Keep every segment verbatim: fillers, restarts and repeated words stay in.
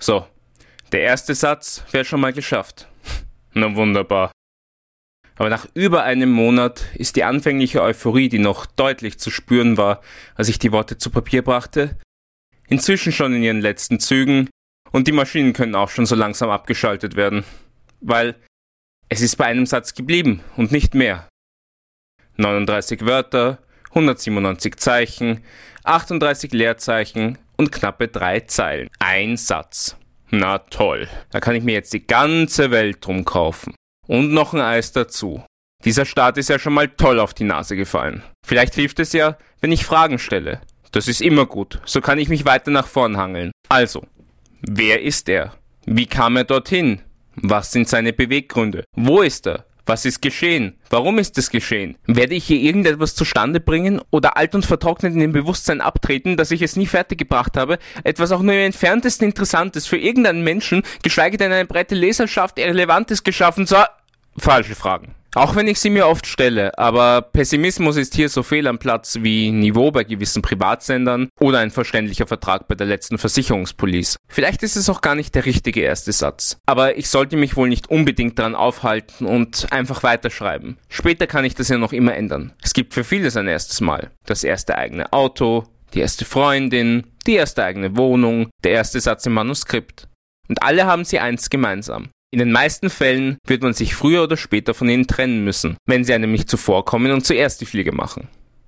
So, der erste Satz wäre schon mal geschafft. Na wunderbar. Aber nach über einem Monat ist die anfängliche Euphorie, die noch deutlich zu spüren war, als ich die Worte zu Papier brachte, inzwischen schon in ihren letzten Zügen und die Maschinen können auch schon so langsam abgeschaltet werden. Weil es ist bei einem Satz geblieben und nicht mehr. neununddreißig Wörter, hundertsiebenundneunzig Zeichen, achtunddreißig Leerzeichen und knappe drei Zeilen. Ein Satz. Na toll. Da kann ich mir jetzt die ganze Welt drum kaufen. Und noch ein Eis dazu. Dieser Start ist ja schon mal toll auf die Nase gefallen. Vielleicht hilft es ja, wenn ich Fragen stelle. Das ist immer gut. So kann ich mich weiter nach vorn hangeln. Also, wer ist er? Wie kam er dorthin? Was sind seine Beweggründe? Wo ist er? Was ist geschehen? Warum ist es geschehen? Werde ich hier irgendetwas zustande bringen oder alt und vertrocknet in dem Bewusstsein abtreten, dass ich es nie fertiggebracht habe, etwas auch nur im entferntesten Interessantes für irgendeinen Menschen, geschweige denn eine breite Leserschaft Relevantes geschaffen zu haben? Falsche Fragen. Auch wenn ich sie mir oft stelle, aber Pessimismus ist hier so fehl am Platz wie Niveau bei gewissen Privatsendern oder ein verständlicher Vertrag bei der letzten Versicherungspolice. Vielleicht ist es auch gar nicht der richtige erste Satz. Aber ich sollte mich wohl nicht unbedingt daran aufhalten und einfach weiterschreiben. Später kann ich das ja noch immer ändern. Es gibt für vieles ein erstes Mal. Das erste eigene Auto, die erste Freundin, die erste eigene Wohnung, der erste Satz im Manuskript. Und alle haben sie eins gemeinsam. In den meisten Fällen wird man sich früher oder später von ihnen trennen müssen, wenn sie einem nicht zuvorkommen und zuerst die Fliege machen.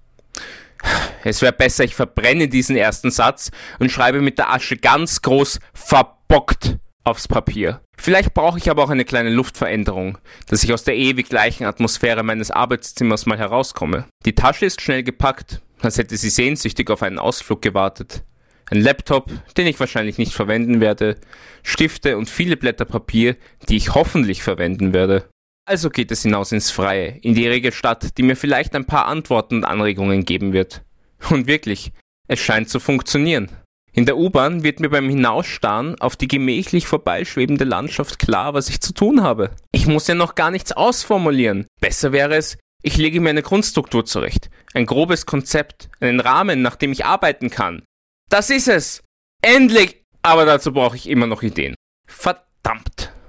Es wäre besser, ich verbrenne diesen ersten Satz und schreibe mit der Asche ganz groß verbockt aufs Papier. Vielleicht brauche ich aber auch eine kleine Luftveränderung, dass ich aus der ewig gleichen Atmosphäre meines Arbeitszimmers mal herauskomme. Die Tasche ist schnell gepackt, als hätte sie sehnsüchtig auf einen Ausflug gewartet. Ein Laptop, den ich wahrscheinlich nicht verwenden werde, Stifte und viele Blätter Papier, die ich hoffentlich verwenden werde. Also geht es hinaus ins Freie, in die rege Stadt, die mir vielleicht ein paar Antworten und Anregungen geben wird. Und wirklich, es scheint zu funktionieren. In der U-Bahn wird mir beim Hinausstarren auf die gemächlich vorbeischwebende Landschaft klar, was ich zu tun habe. Ich muss ja noch gar nichts ausformulieren. Besser wäre es, ich lege mir eine Grundstruktur zurecht, ein grobes Konzept, einen Rahmen, nach dem ich arbeiten kann. Das ist es! Endlich! Aber dazu brauche ich immer noch Ideen. Verdammt!